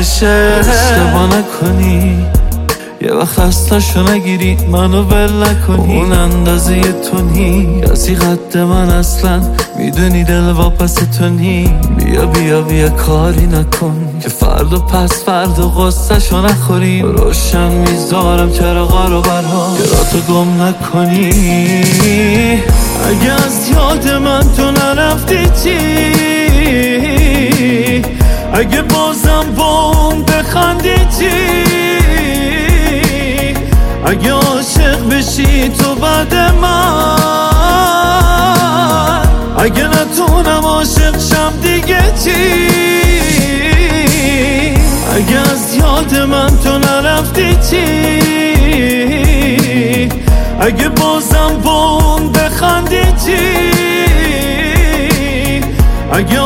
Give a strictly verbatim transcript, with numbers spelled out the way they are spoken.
بشه. اشتباه نکنی یه وقت خستشو نگیری منو ول نکنی. اون اندازه تو نی کسی قد من اصلا میدونی دل واپس تو نی. بیا بیا بیا کاری نکن که فرد و پس فرد و غصه شو نخوری. روشن میذارم چراغا رو برها که را تو گم نکنی. اگه از یاد من تو نرفتی چی؟ اگه بازم با اون بخندی چی؟ اگه عاشق بشی تو بعد من، اگه نتونم عاشق شم دیگه چی؟ اگه از یاد من تو نرفتی چی؟ اگه بازم با اون بخندی چی؟ اگه